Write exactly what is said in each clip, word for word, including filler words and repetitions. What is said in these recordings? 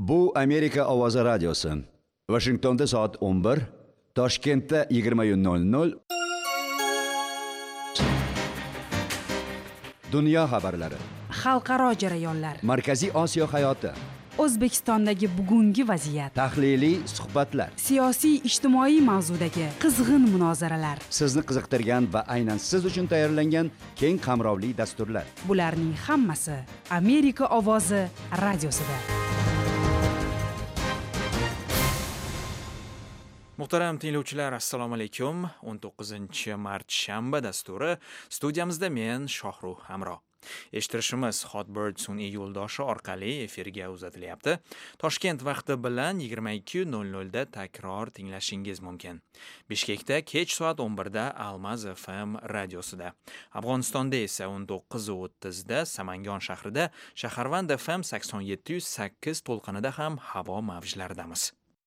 Bu Amerika Ovozi radiosi. Washingtonda soat o'n bir, Toshkentda yigirma nol nol. Dunyo xabarlari. Xalqaro jarayonlar. Markaziy Osiyo hayoti. O'zbekistondagi bugungi vaziyat. Tahliliy suhbatlar. Siyosiy ijtimoiy mavzudagi qizg'in munozaralar. Sizni qiziqtirgan va aynan siz uchun tayyorlangan keng qamrovli dasturlar. Bularning hammasi Amerika Ovozi radiosida. Muhtaram tinglovchilar, assalomu alaykum. o'n to'qqizinchi mart shanba dasturi studiyamizda men Shohruh Hamro. Eshittirishimiz Hotbird sun'iy yo'ldoshi orqali efirga uzatilyapti. Toshkent vaqti bilan yigirma ikki nol nol da takror tinglashingiz mumkin. Bishkekda kech soat o'n bir da Almaz F M radiosida. Afg'onistonda esa o'n to'qqiz o'ttiz da Samangon shahrida Shaharvand F M sakson yetti yuz sakkiz to'lqinida ham havo mavjlaridamiz.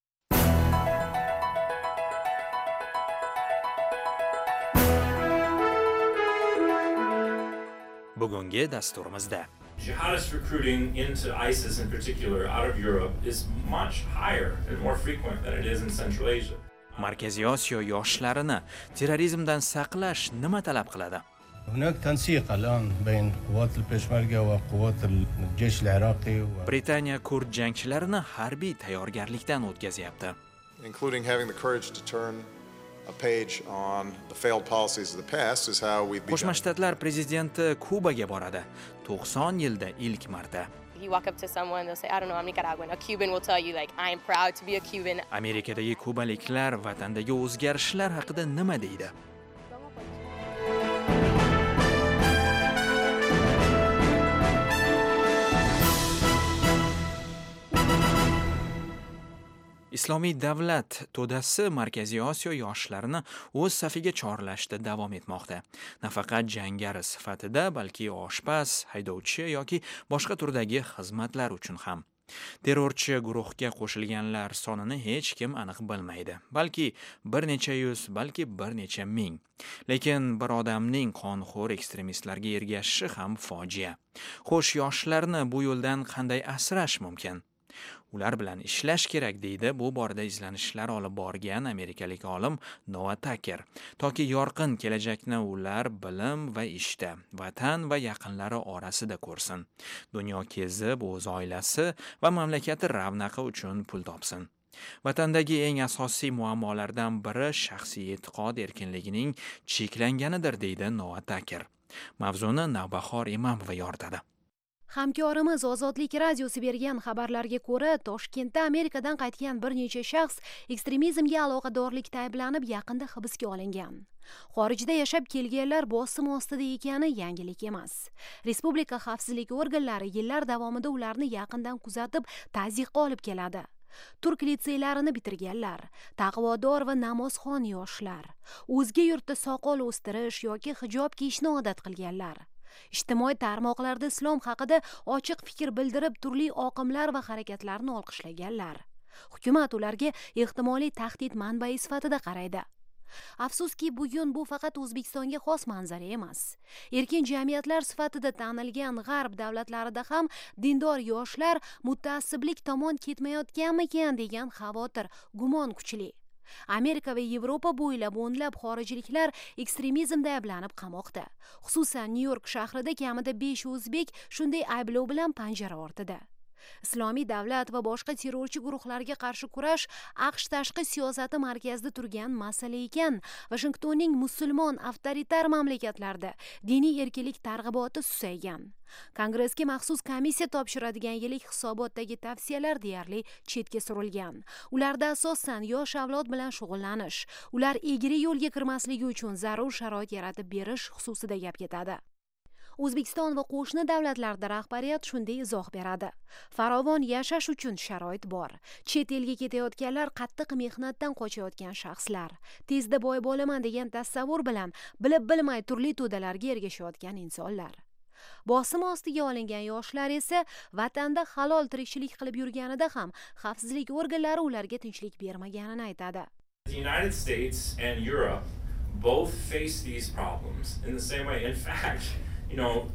Bugungi dasturimizda Jihadist recruiting into ISIS in particular out of Europe is much higher and more frequent than it is in Central Asia. Markaziy Osiyo yoshlarini terrorizmdan saqlash nima talab qiladi? هناك تنسيق الآن بين قوات البيشمركة وقوات الجيش العراقي و... Britaniya kurd jangchilarini harbiy tayyorgarlikdan o'tkazyapti. Including having the courage to turn a page on the failed policies of the past is how we've begun. Qo'shma Shtatlar prezidenti Kubaga boradi. to'qson yilda ilk marta. You walk up to someone, they'll say, I don't know, I'm Nicaraguan. A Cuban will tell you, like, I am proud to be a Cuban. Amerikadagi kubaliklar vatandagi o'zgarishlar haqida nima deydi? Islomiy davlat to'dasi Markaziy Osiyo yoshlarini o'z safiga chorlashda davom etmoqda. Nafaqat jangari sifatida, balki oshpaz, haydovchi yoki boshqa turdagi xizmatlar uchun ham. Terrorchi guruhga qo'shilganlar sonini hech kim aniq bilmaydi. Balki bir necha yuz, balki bir necha ming. Lekin bir odamning qonxo'r ekstremistlarga ergashishi ham fojia. Xo'sh, yoshlarni bu yo'ldan qanday asrash mumkin? Ular bilan ishlash kerak deydi bu borada izlanishlar olib borgan amerikalik olim Noah Tucker. Toki yorqin kelajakni ular bilim va ishda, vatan va yaqinlari orasida ko'rsin. Dunyo kezib o'z oilasi va mamlakati ravnaqi uchun pul topsin. Vatandagi eng asosiy muammolardan biri shaxsiy e'tiqod erkinligining cheklanganidir deydi Noah Tucker. Mavzuni Navbahor Imamova yoritadi. Hamkorimiz Ozodlik radiosi bergan xabarlarga ko'ra, Toshkentda Amerikadan qaytgan bir necha shaxs ekstremizmga aloqadorlikda ayblanib yaqinda hibsga olingan. Xorijda yashab kelganlar bosim ostida ekani yangilik emas. Respublika xavfsizlik organlari yillar davomida ularni yaqindan kuzatib, tazyiqqa olib keladi. Turk litseylarini bitirganlar, taqvodor va namozxon yoshlar, o'zga yurtda soqol o'stirish yoki hijob kiyishni odat qilganlar. Ijtimoiy tarmoqlarda islom haqida ochiq fikr bildirib, turli oqimlar va harakatlarni olqishlaganlar. Hukumat ularga ehtimoliy tahdid manbai sifatida qaraydi. Afsuski, bugun bu faqat O'zbekistonga xos manzara emas. Erkin jamiyatlar sifatida tanilgan g'arb davlatlarida ham dindor yoshlar mutaassiblik tomon ketmayotganmikan degan xavotir, gumon kuchli. Amerika va Yevropa bo'ylab o'nlab xorijliklar ekstremizmda ayblanib qamoqda. Xususan, Nyu-York shahrida kamida besh o'zbek shunday ayblov bilan panjara ortida. Islomiy davlat va boshqa terrorchi guruhlarga qarshi kurash AQSh tashqi siyosati markazida turgan masala ekan. Washingtonning musulmon avtoritar mamlakatlarda diniy erkinlik targ'iboti susaygan. Kongressga maxsus komissiya topshiradigan yillik hisobotdagi tavsiyalar deyarli chetga surilgan. Ularda asosan yosh avlod bilan shug'ullanish, ular egri yo'lga kirmasligi uchun zarur sharoit yaratib berish xususida gap ketadi. O'zbekiston va qo'shni davlatlarda rahbariyat shunday izoh beradi. Farovon yashash uchun sharoit bor. Chet elga ketayotganlar qattiq mehnatdan qochayotgan shaxslar. Tezda boy bo'laman degan tasavvur bilan bilib-bilmay turli to'dalarga ergashayotgan insonlar. Bosim ostiga olingan yoshlar esa vatanda halol tirikchilik qilib yurganida ham xavfsizlik organlari ularga tinchlik bermaganini aytadi. The United States and Europe both face these problems in the same way. In fact, you know,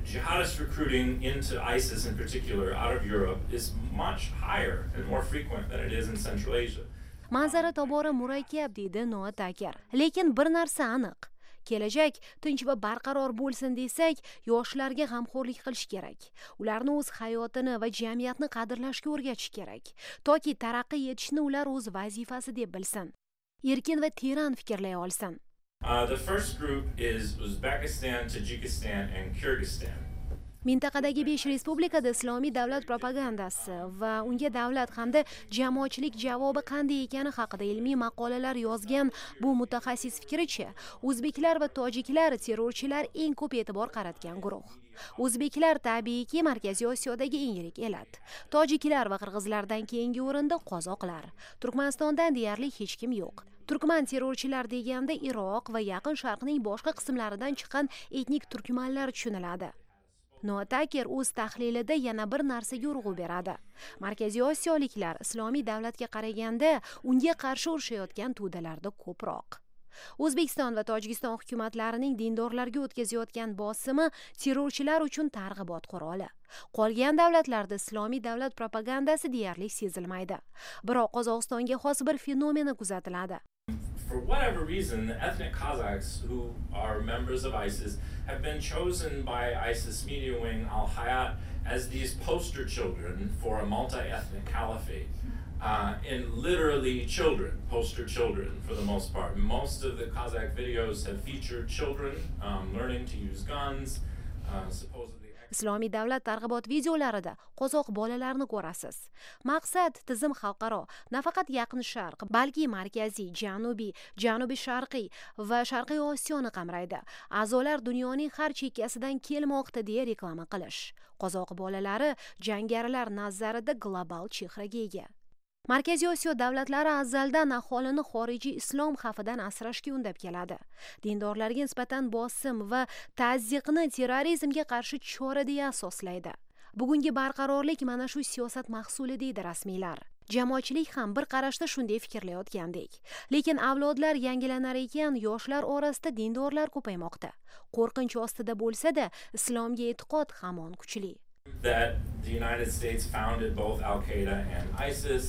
jihadist recruiting into ISIS in particular out of Europe is much higher and more frequent than it is in Central Asia. Manzara tobora murakkab deydi Noah Tucker. Lekin bir narsa aniq. Kelajak tinch va barqaror bo'lsin desak, yoshlarga g'amxo'rlik qilish kerak. Ularni o'z hayotini va jamiyatni qadrlashga o'rgatish kerak, toki taraqqiy etishni ular o'z vazifasi deb bilsin. Erkin va teran fikrlay olsin. Uh, the first group is Uzbekistan, Tajikistan and Kyrgyzstan. Mintaqadagi besh respublikada islomiy davlat propagandasi va unga davlat hamda jamoatchilik javobi qanday ekani haqida ilmiy maqolalar yozgan bu mutaxassis fikricha, o'zbeklar va tojiklar terrorchilar eng ko'p e'tibor qaratgan guruh. O'zbeklar tabiiyki Markaziy Osiyodagi eng yirik elat. Tojiklar va qirg'izlardan keyingi o'rinda qozoqlar. Turkmanistondan deyarli hech kim yo'q. Turkman terrorchilar deganda Iroq va Yaqin Sharqning boshqa qismlaridan chiqqan etnik turkmanlar tushuniladi. Noah Tucker o'z tahlilida yana bir narsaga urg'u beradi. Markaziy Osiyoliklar islomiy davlatga qaraganda unga qarshi urushayotgan to'dalarda ko'proq. O'zbekiston va Tojikiston hukumatlarining dindorlarga o'tkazayotgan bosimi terrorchilar uchun targ'ibot quroli. Qolgan davlatlarda islomiy davlat propagandasi deyarli sezilmaydi. Biroq Qozog'istonga xos bir fenomeni kuzatiladi. For whatever reason, the ethnic Kazakhs who are members of ISIS have been chosen by ISIS media wing Al-Hayat as these poster children for a multi-ethnic caliphate. Uh, and literally children, poster children for the most part. Most of the Kazakh videos have featured children um, learning to use guns, uh, supposedly. Islomiy davlat targ'ibot videolarida qozoq bolalarini ko'rasiz. Maqsad tizim xalqaro, nafaqat Yaqin Sharq, balki markaziy, janubiy, janubiy sharqiy va sharqiy Osiyoni qamraydi. A'zolar dunyoning har chekkasidan kelmoqda deya reklama qilish. Qozoq bolalari jangarilar nazarida global chehraga ega. Markaziy Osiyo davlatlari azaldan aholini xorijiy islom xavfidan asrashga undab keladi. Dindorlarga nisbatan bosim va tazyiqni terrorizmga qarshi chora deya asoslaydi. Bugungi barqarorlik mana shu siyosat mahsuli deydi rasmiylar. Jamoatchilik ham bir qarashda shunday fikrlayotgandek. Lekin avlodlar yangilanar ekan, yoshlar orasida dindorlar ko'paymoqda. Qo'rqinch ostida bo'lsa-da, islomga e'tiqod hamon kuchli. That the United States founded both Al-Qaeda and ISIS.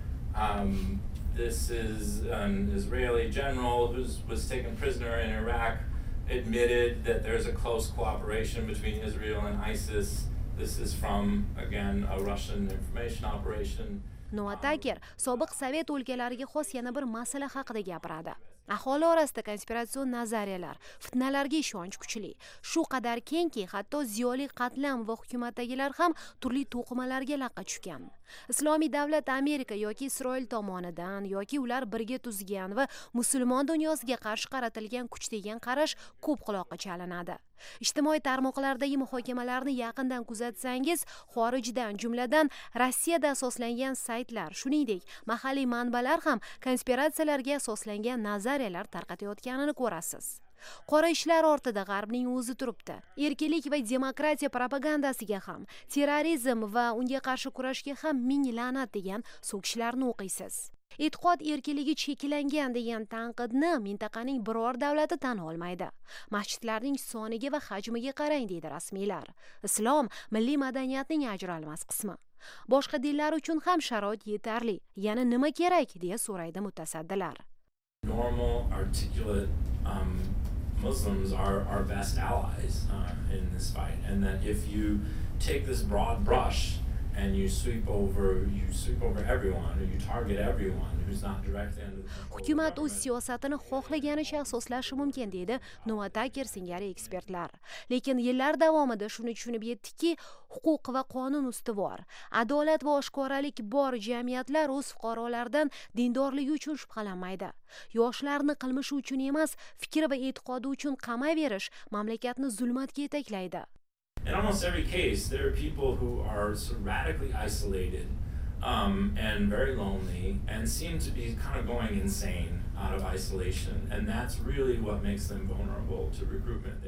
Um, this is an Israeli general who was taken prisoner in Iraq, admitted that there's a close cooperation between Israel and ISIS. This is from, again, a Russian information operation. Noah Tucker sobiq Sovet o'lkalariga xos yana bir masala haqida gapiradi. Aholi orasida konspiratsion nazariyalar, fitnalarga ishonch kuchli. Shu qadar kengki, hatto ziyoli qatlam va hukumatdagilar ham turli to'qimalarga laqqa tushgan. Islomiy davlat Amerika yoki Isroil tomonidan yoki ular birga tuzgan va musulmon dunyosiga qarshi qaratilgan kuch degan qarash ko'p quloqqa chalinadi. Ijtimoiy tarmoqlardagi muhokamalarni yaqindan kuzatsangiz, xorijdan, jumladan Rossiyada asoslangan saytlar, shuningdek, mahalliy manbalar ham konspiratsiyalarga asoslangan nazariyalar tarqatayotganini ko'rasiz. Qora ishlar ortida G'arbning o'zi turibdi. Erkinlik va demokratiya propagandasiga ham, terrorizm va unga qarshi kurashga ham ming la'nat degan so'kishlarni o'qiysiz. E'tiqod erkinligi cheklangan degan tanqidni mintaqaning biror davlati tan olmaydi. Masjidlarning soniga va hajmiga qarang deydi rasmiylar. Islom milliy madaniyatning ajralmas qismi. Boshqa dinlar uchun ham sharoit yetarli. Yana nima kerak deya so'raydi mutasaddilar. Normal, articulate um, Muslims are our best allies uh, in this fight, and that if you take this broad brush and you sweep over, you sweep over everyone, or you target everyone who's not directly under the control of the Hukumat o'z government. siyosatini xohlaganicha asoslashi mumkin deydi Noah Tucker singari ekspertlar. Lekin yillar davomida shuni tushunib yetdiki, huquq va qonun ustuvor, adolat va oshkoralik bor jamiyatlar o'z fuqarolaridan dindorligi uchun shubhalanmaydi. Yoshlarni qilmishi uchun emas, fikri va e'tiqodi uchun qamayverish mamlakatni zulmatga yetaklaydi. In almost every case, there are people who are sort of radically isolated um, and very lonely and seem to be kind of going insane out of isolation. And that's really what makes them vulnerable to recruitment. They,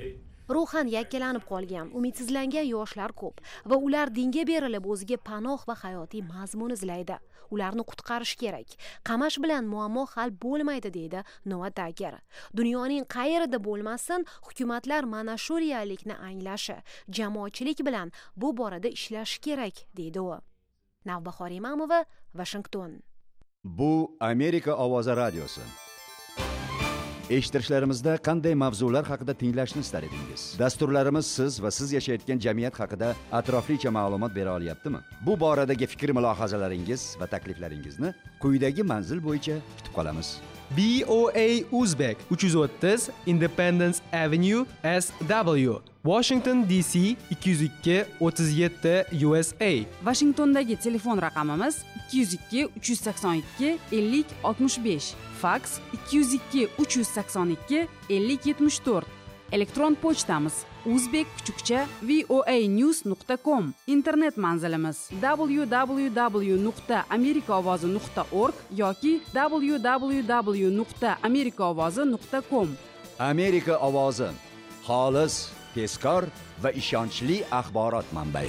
ruhan yakkalanib qolgan, umidsizlangan yoshlar ko'p va ular dinga berilib o'ziga panoh va hayotiy mazmun izlaydi. Ularni qutqarish kerak. Qamash bilan muammo hal bo'lmaydi, deydi Noah Dagger. Dunyoning qayerida bo'lmasin, hukumatlar mana shu reallikni anglashi, jamoatchilik bilan bu borada ishlashi kerak, deydi u. Navbahor Imamova, Washington. Bu Amerika ovozi radiosi. Eshittirishlarimizda qanday mavzular haqida tinglashni istar edingiz? Dasturlarimiz siz va siz yashayotgan jamiyat haqida atroflicha ma'lumot bera olyaptimi? Bu boradagi fikr mulohazalaringiz va takliflaringizni quyidagi manzil bo'yicha kutib qolamiz. B O A Uzbek uch yuz o'ttiz Independence Avenue S W Washington D C ikki yuz ikki o'ttiz yetti U S A. Washingtondagi telefon raqamimiz ikki yuz ikki uch yuz sakson ikki ellik oltmish besh, faks ikki yuz ikki uch yuz sakson ikki ellik yetmish to'rt. Elektron pochtamiz uzbek kuchukcha voanews nuqta com. Internet manzilimiz w w w nuqta amerika ovozi nuqta org yoki w w w nuqta amerika ovozi nuqta com. Amerika ovozi, xolis, tezkor va ishonchli axborot manbai.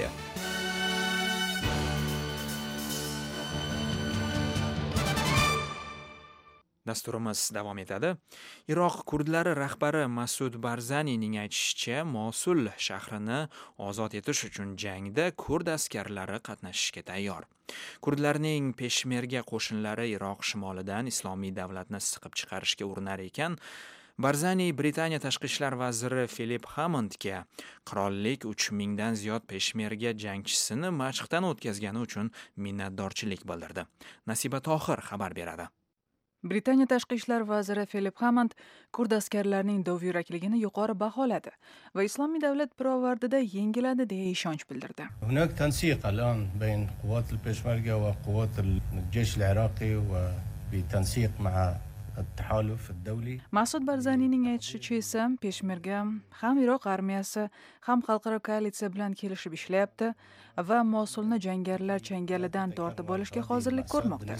Dasturimiz davom etadi. Iroq kurdlari rahbari Masud Barzanining aytishicha, Mosul shahrini ozod etish uchun jangda kurd askarlari qatnashishga tayyor. Kurdlarning peshmerga qo'shinlari Iroq shimolidan islomiy davlatni siqib chiqarishga urinar ekan, Barzani Britaniya tashqi ishlar vaziri Philip Hammondga qirollik uch mingdan ziyod peshmerga jangchisini mashqdan o'tkazgani uchun minnatdorchilik bildirdi. Nasiba Tohir xabar beradi. Britaniya tashqi ishlar vaziri Philip Hammond kurd askarlarining dovyurakligini yuqori baholadi va islomiy davlat pirovardida yengiladi deya ishonch bildirdi. هناك تنسيق الآن بين قوات البيشمركة وقوات الجيش العراقي وبتنسيق مع التحالف الدولي. Masud Barzanining aytishicha esa, peshmerga ham Iroq armiyasi ham xalqaro koalitsiya bilan kelishib ishlayapti va Mosulni jangarilar changalidan tortib olishga hozirlik ko'rmoqda.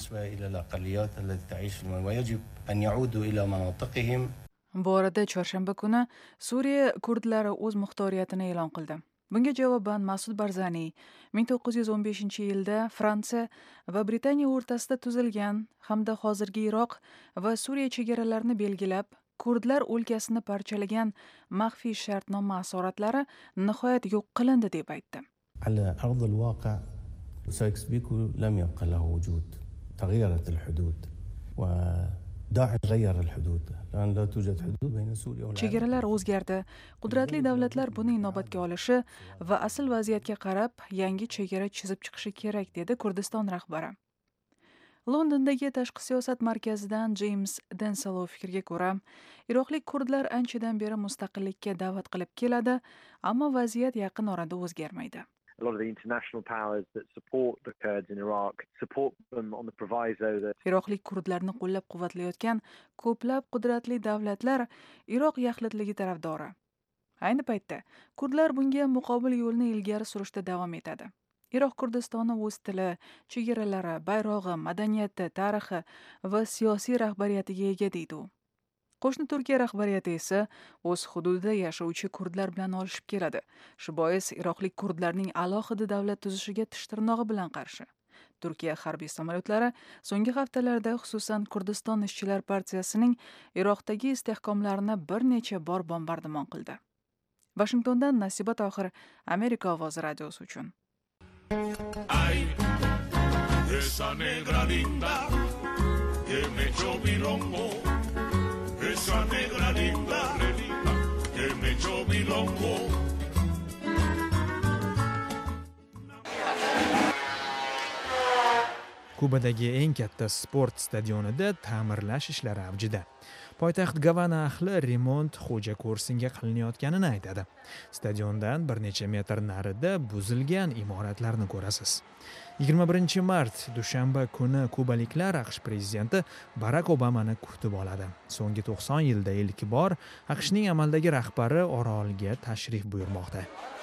Bu orada chorshanba kuni Suriya kurdlari o'z muxtoriyatini e'lon qildi. Bunga javoban Masud Barzani ming to'qqiz yuz o'n beshinchi yilda Fransiya va Britaniya o'rtasida tuzilgan hamda hozirgi Iroq va Suriya chegaralarini belgilab, kurdlar o'lkasini parchalagan maxfiy shartnoma asoratlari nihoyat yo'q qilindi deb aytdi. على أرض الواقع سايكس بيكو لم يبقى له وجود. تغيرت الحدود وداعش غير الحدود. الآن لا توجد حدود بين سوريا والعراق. Chegaralar o'zgardi. Qudratli davlatlar buni inobatga olishi va asl vaziyatga qarab yangi chegara chizib chiqishi kerak, dedi Kurdiston rahbari. Londondagi tashqi siyosat markazidan James Denslow fikriga ko'ra, Iroqlik kurdlar anchadan beri mustaqillikka da'vat qilib keladi, ammo vaziyat yaqin orada o'zgarmaydi. A lot of the international powers that support the Kurds in Iraq support them on the proviso that Iroqlik kurdlarni qo'llab-quvvatlayotgan ko'plab qudratli davlatlar Iroq yaxlitligi tarafdori. Ayni paytda kurdlar bunga muqobil yo'lni ilgari surishda davom etadi. Iroq Kurdistoni o'z tili, chegaralari, bayrog'i, madaniyati, tarixi va siyosiy rahbariyatiga ega deydi u. Qo'shni Turkiya rahbariyati esa o'z hududida yashovchi kurdlar bilan olishib keladi. Shu bois Iroqlik kurdlarning alohida davlat tuzishiga tish tirnog'i bilan qarshi. Turkiya harbiy samolyotlari so'nggi haftalarda xususan Kurdiston ishchilar partiyasining Iroqdagi istehkomlarini bir necha bor bombardimon qildi. Washingtondan Nasiba Tohir, Amerika ovozi radiosi uchun. Ay, esa negra linda que me echó milongo, esa negra linda que me echó milongo. Kubadagi eng katta sport stadionida ta'mirlash ishlari avjida. Poytaxt Gavana ahli remont xo'ja ko'rsinga qilinayotganini aytadi. Stadiondan bir necha metr narida buzilgan imoratlarni ko'rasiz. yigirma birinchi mart dushanba kuni kubaliklar AQSh prezidenti Barak Obamani kutib oladi. So'nggi to'qson yilda ilk bor AQShning amaldagi rahbari orolga tashrif buyurmoqda.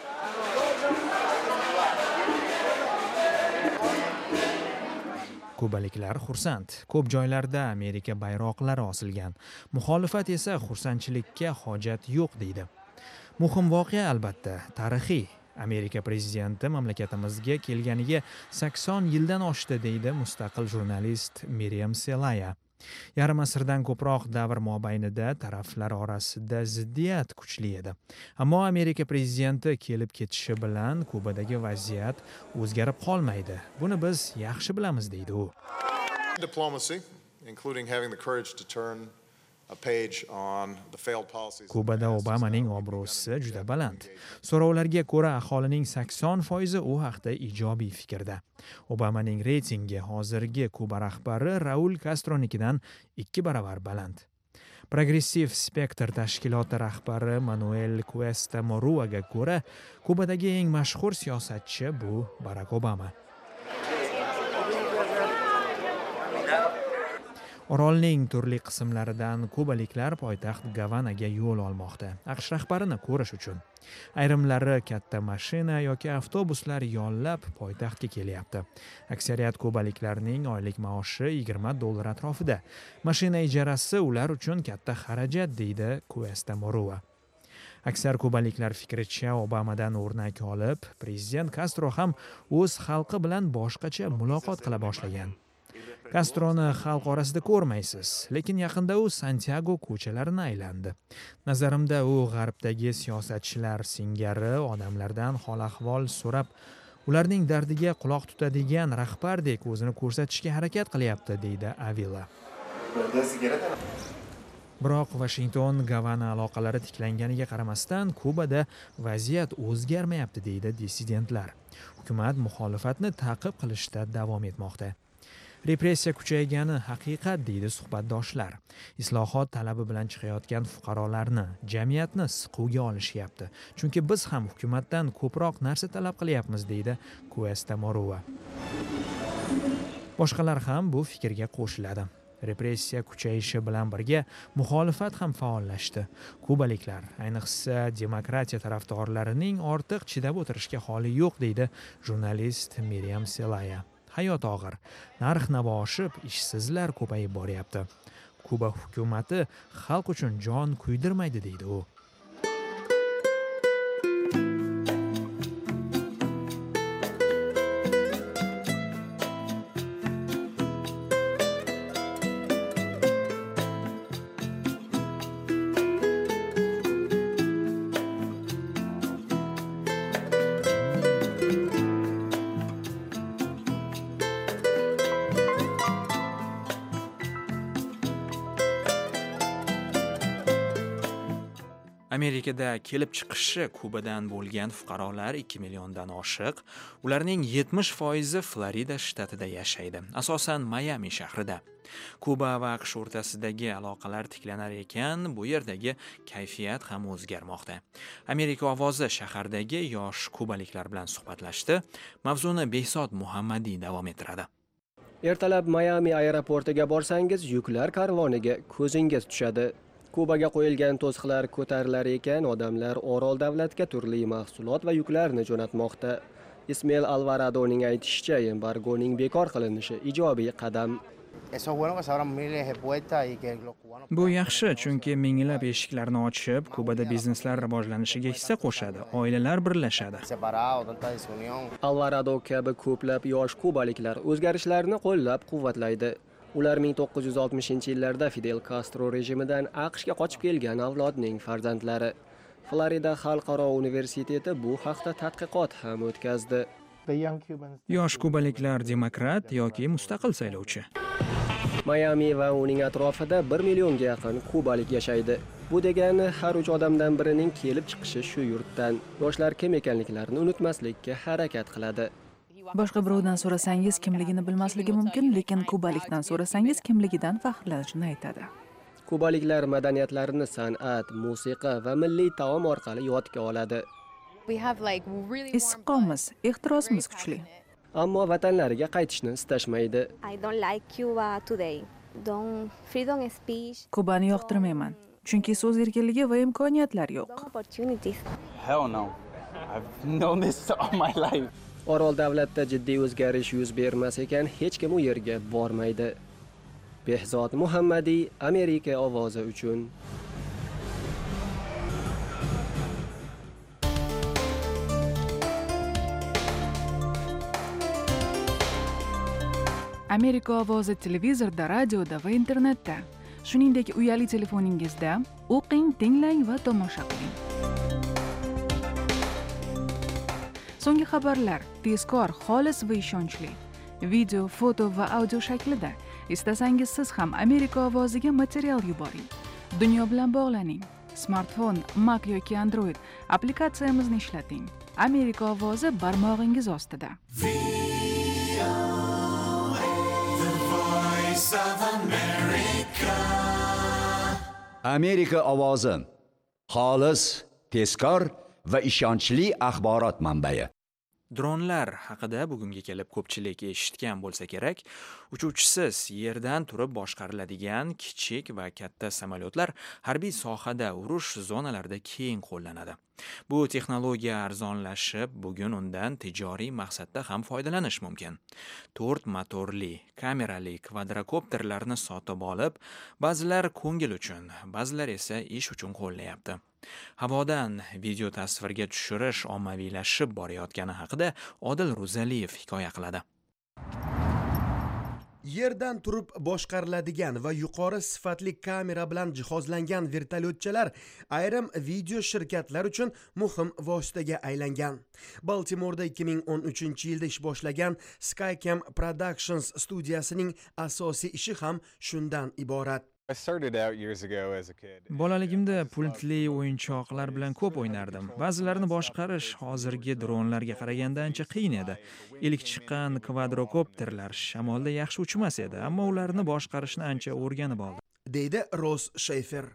Kubaliklar xursand. Ko'p joylarda Amerika bayroqlari osilgan. Muxolifat esa xursandchilikka hojat yo'q deydi. Muhim voqea albatta tarixiy. Amerika prezidenti mamlakatimizga kelganiga sakson yildan oshdi, deydi mustaqil jurnalist Miriam Selaya. Yarim asrdan ko'proq davr mobaynida taraflar orasida ziddiyat kuchli edi. Ammo Amerika prezidenti kelib ketishi bilan Kubadagi vaziyat o'zgarib qolmaydi. Buni biz yaxshi bilamiz, deydi u. Diplomacy, including having the courage to turn a page on the failed policies. Kubada Obamaning obro'si juda baland. So'rovlarga ko'ra aholining sakson foizi u haqda ijobiy fikrda. Obamaning reytingi hozirgi Kuba rahbari Raul Castronikidan ikki baravar baland. Progressiv Spektr tashkiloti rahbari Manuel Cuesta Moruaga ko'ra, Kubadagi eng mashhur siyosatchi bu Barack Obama. Orolning turli qismlaridan kubaliklar poytaxt Gavanaga yo'l olmoqda. AQSh rahbarini ko'rish uchun. Ayrimlari katta mashina yoki avtobuslar yollab poytaxtga kelyapti. Aksariyat kubaliklarning oylik maoshi yigirma dollar atrofida. Mashina ijarasi ular uchun katta xarajat, deydi Cuesta Morua. Aksar kubaliklar fikricha Obamadan o'rnak olib, prezident Castro ham o'z xalqi bilan boshqacha muloqot qila boshlagan. Castroni xalq orasida ko'rmaysiz, lekin yaqinda u Santiago ko'chalarini aylandi. Nazarimda u g'arbdagi siyosatchilar singari odamlardan hol-ahvol so'rab, ularning dardiga quloq tutadigan rahbardek o'zini ko'rsatishga harakat qilyapti, deydi Avila. Biroq Washington Gavana aloqalari tiklanganiga qaramasdan Kubada vaziyat o'zgarmayapti, deydi dissidentlar. Hukumat muxolifatni ta'qib qilishda davom etmoqda. Repressiya kuchaygani haqiqat, deydi suhbatdoshlar. Islohot talabi bilan chiqayotgan fuqarolarni, jamiyatni siquvga olishyapti. Chunki biz ham hukumatdan ko'proq narsa talab qilyapmiz, deydi Cuesta Morua. Boshqalar ham bu fikrga qo'shiladi. Repressiya kuchayishi bilan birga muxolifat ham faollashdi. Kubaliklar, ayniqsa demokratiya tarafdorlarining ortiq chidab o'tirishga holi yo'q, deydi jurnalist Miriam Selaya. Hayot og'ir, narx-navo oshib, ishsizlar ko'payib boryapti. Kuba hukumati xalq uchun jon kuydirmaydi, deydi u. Amerikada kelib chiqishi Kubadan bo'lgan fuqarolar ikki milliondan oshiq, ularning yetmish foizi Florida shtatida yashaydi, asosan Miami shahrida. Kuba va AQSh o'rtasidagi aloqalar tiklanar ekan, bu yerdagi kayfiyat ham o'zgarmoqda. Amerika ovozi shahardagi yosh kubaliklar bilan suhbatlashdi. Mavzuni Behzod Muhammadiy davom ettiradi. Ertalab Miami aeroportiga borsangiz, yuklar karvoniga ko'zingiz tushadi. Kubaga qo'yilgan to'siqlar ko'tarilar ekan, odamlar Orol davlatga turli mahsulot va yuklarni jo'natmoqda. Ismail Alvaradoning aytishicha, embargoning bekor qilinishi ijobiy qadam. Bu yaxshi, chunki minglab eshiklarni ochib, Kubada bizneslar rivojlanishiga hissa qo'shadi, oilalar birlashadi. Alvarado kabi ko'plab yosh kubaliklar o'zgarishlarni qo'llab-quvvatlaydi. Ular ming to'qqiz yuz oltmishinchi yillarda Fidel Castro rejimidan AQShga qochib kelgan avlodning farzandlari. Florida xalqaro universiteti bu haqda tadqiqot ham o'tkazdi. Yosh kubaliklar demokrat yoki mustaqil saylovchi. Miami va uning atrofida bir millionga yaqin kubalik yashaydi. Bu degani har uch odamdan birining kelib chiqishi shu yurtdan. Yoshlar kim ekanliklarini unutmaslikka harakat qiladi. Boshqa birovdan so'rasangiz kimligini bilmasligi mumkin, lekin kubalikdan so'rasangiz kimligidan faxrlanishini aytadi. Kubaliklar madaniyatlarini san'at, musiqa va milliy taom orqali yodga oladi. Issiqqonmiz, ehtirosimiz kuchli. Ammo vatanlariga qaytishni istashmaydi. Kubani yoqtirmayman, chunki so'z erkinligi va imkoniyatlar yo'q. Hell no. I've known this all my life. Orol davlatda jiddiy o'zgarish yuz bermas ekan, hech kim u yerga bormaydi. Behzod Muhammadiy, Amerika ovozi uchun. Amerika ovozi televizorda, radioda va internetda, shuningdek uyali telefoningizda o'qing, tinglang va tomosha qiling. So'nggi xabarlar tezkor, xolis va ishonchli. Video, foto va audio shaklida. Istasangiz siz ham Amerika ovoziga material yuboring. Dunyo bilan bog'laning. Smartfon, Mac yoki Android applikatsiyamizni ishlating. Amerika ovozi barmog'ingiz ostida. Amerika ovozi xolis, tezkor va ishonchli axborot manbai. Dronlar haqida bugunga kelib ko'pchilik eshitgan bo'lsa kerak. Uchuvchisiz yerdan turib boshqariladigan kichik va katta samolyotlar harbiy sohada, urush zonalarida keng qo'llanadi. Bu texnologiya arzonlashib, bugun undan tijoriy maqsadda ham foydalanish mumkin. to'rt motorli, kamerali kvadrokopterlarni sotib olib, ba'zilar ko'ngil uchun, ba'zilar esa ish uchun qo'llayapti. Havodan video tasvirga tushirish ommaviylashib borayotgani haqida Odil Ro'zaliyev hikoya qiladi. Yerdan turib boshqariladigan va yuqori sifatli kamera bilan jihozlangan vertolyotchalar ayrim video shirkatlar uchun muhim vositaga aylangan. Baltimorda ikki ming o'n uchinchi yilda ish boshlagan Skycam Productions studiyasining asosiy ishi ham shundan iborat. Bolaligimda pultli o'yinchoqlar bilan ko'p o'ynardim. Ba'zilarini boshqarish hozirgi dronlarga qaraganda ancha qiyin edi. Ilk chiqqan kvadrokopterlar shamolda yaxshi uchmas edi, ammo ularni boshqarishni ancha o'rganib oldim, deydi Ross Schaefer.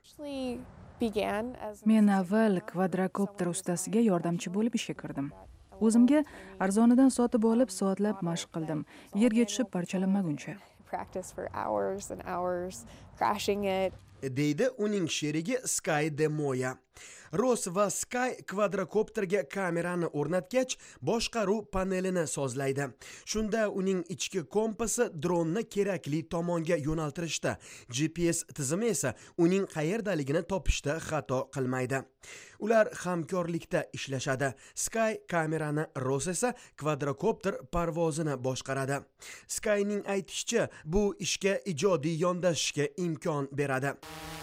Men avval kvadrokopter ustasiga yordamchi bo'lib ishga kirdim. O'zimga arzonidan sotib olib, soatlab mashq qildim, yerga tushib parchalanmaguncha. Practice for hours and hours, crashing it. deydi uning sherigi Sky Demoya. Ross va Sky kvadrokopterga kamerani o'rnatgach, boshqaruv panelini sozlaydi. Shunda uning ichki kompasi dronni kerakli tomonga yo'naltirishda, G P S tizimi esa uning qayerdaligini topishda xato qilmaydi. Ular hamkorlikda ishlashadi. Sky kamerani, Ross esa kvadrokopter parvozini boshqaradi. Skyning aytishicha, bu ishga ijodiy yondashishga imkon beradi.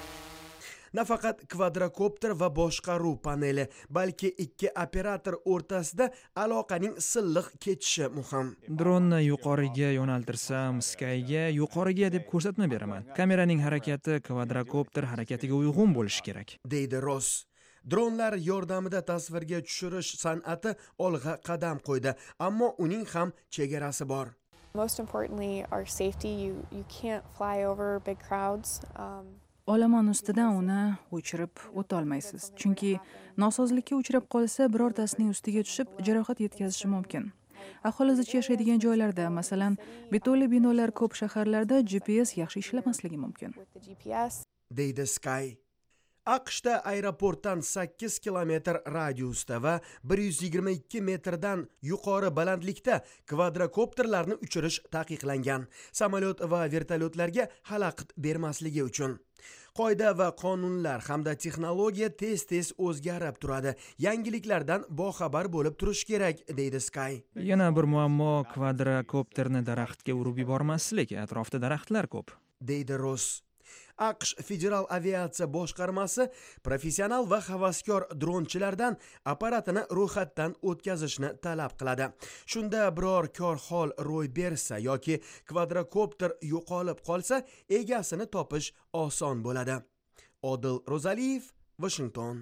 Nafaqat kvadrokopter va boshqaruv paneli, balki ikki operator o'rtasida aloqaning silliq kechishi muhim. Dronni yuqoriga yo'naltirsam, Skyga yuqoriga deb ko'rsatma beraman. Kameraning harakati kvadrokopter harakatiga uyg'un bo'lishi kerak, deydi Ross. Dronlar yordamida tasvirga tushirish san'ati olg'a qadam qo'ydi, ammo uning ham chegarasi bor. Most importantly, our safety. You you can't fly over big crowds. Um, Olomon ustidan uni o'chirib o'tolmaysiz, chunki nosozlikka uchrab qolsa, birortasining ustiga tushib jarohat yetkazishi mumkin. Aholi zich yashaydigan joylarda, masalan, betonli binolar ko'p shaharlarda G P S yaxshi ishlamasligi mumkin, deydi Sky. AQShda aeroportdan sakkiz kilometr radiusda va bir yuz yigirma ikki metrdan yuqori balandlikda kvadrokopterlarni uchirish taqiqlangan. Samolyot va vertolyotlarga xalaqit bermasligi uchun. Qoida va qonunlar hamda texnologiya tez-tez o'zgarib turadi. Yangiliklardan boxabar bo'lib turish kerak, deydi Sky. Yana bir muammo kvadrokopterni daraxtga urib yubormaslik. Atrofda daraxtlar ko'p, deydi Ross. AQSh Federal aviatsiya boshqarmasi professional va havaskor dronchilardan apparatini ro'yxatdan o'tkazishni talab qiladi. Shunda biror kor hol ro'y bersa yoki kvadrokopter yo'qolib qolsa, egasini topish oson bo'ladi. Odil Ro'zaliyev, Washington.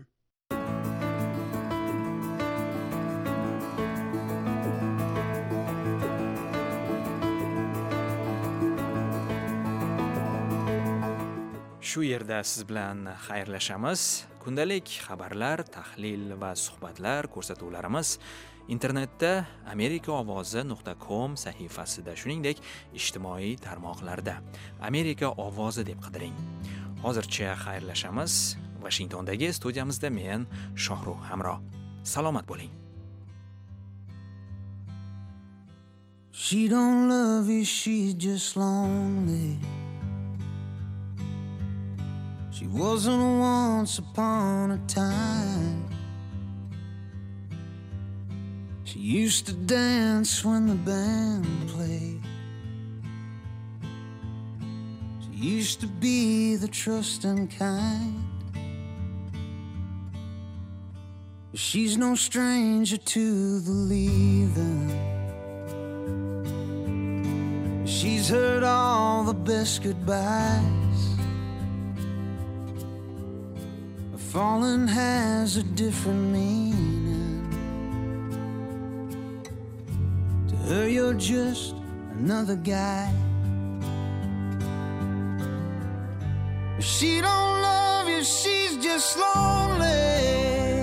Shu yerda siz bilan xayrlashamiz. Kundalik xabarlar, tahlil va suhbatlar, ko'rsatuvlarimiz internetda amerika ovozi nuqta com sahifasida, shuningdek ijtimoiy tarmoqlarda Amerika ovozi deb qidiring. Hozircha xayrlashamiz. Washingtondagi studiyamizda men Shohruh Hamro. Salomat bo'ling. She don't love you, she's just lonely. She wasn't once upon a time. She used to dance when the band played. used to be the trusting kind. She's no stranger to the leaving. She's heard all the best goodbyes. Falling has a different meaning. To her you're just another guy. She don't love you, she's just lonely.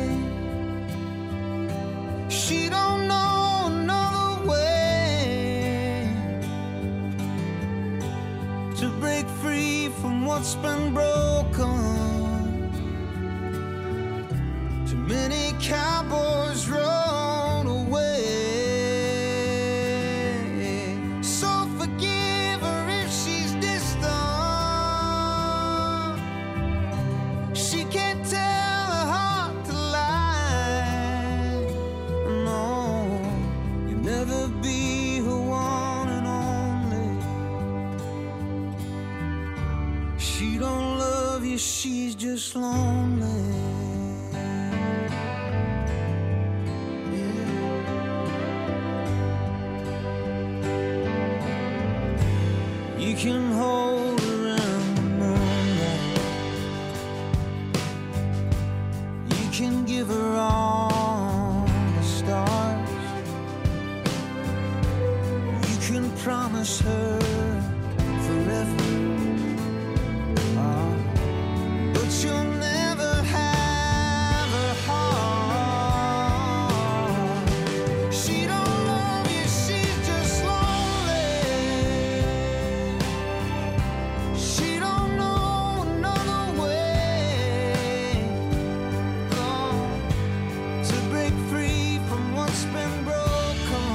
She don't know another way to break free from what's been broken. Too many cowboys rode away. So forgive her if she's distant. She can't tell her heart to lie. No, you'll never be her one and only. She don't love you, she's just lonely. You can hold her in the moonlight. You can give her all the stars. You can promise her forever. Ah, but you'll never have her heart. She don't love you, she's just lonely. She don't know another way, no, to break free from what's been broken.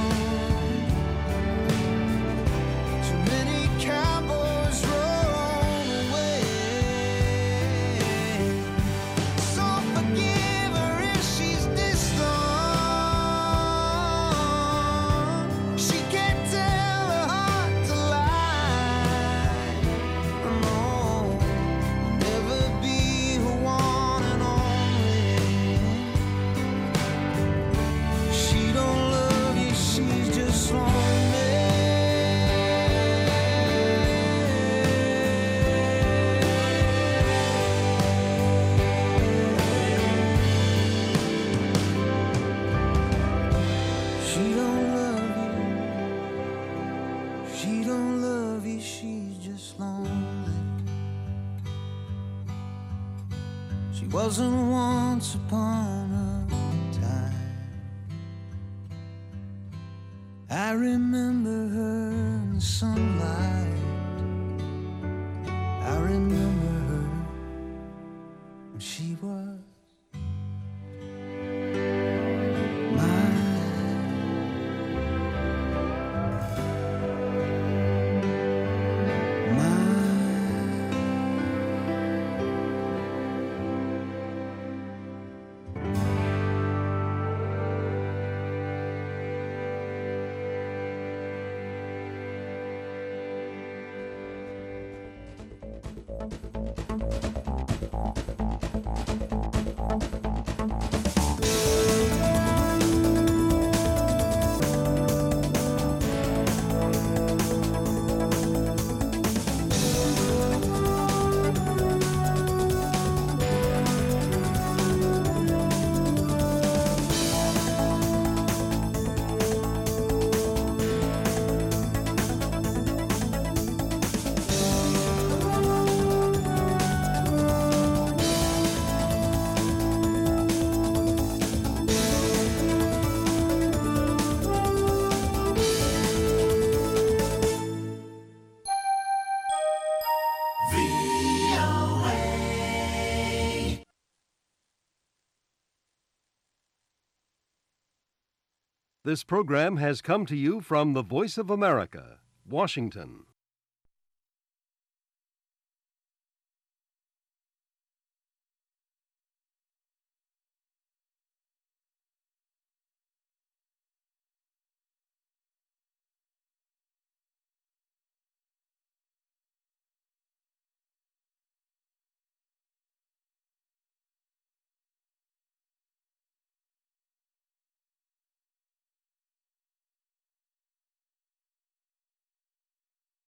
Too many cowboys roll away. So forgive her if she's distant. She can't tell her heart to lie. No, never be her one and only. She don't love you, she's just lonely. She don't love you. She don't love you, she's just lonely. She wasn't once upon a time. I remember her in the sunlight. I remember her when she was This program has come to you from the Voice of America, Washington.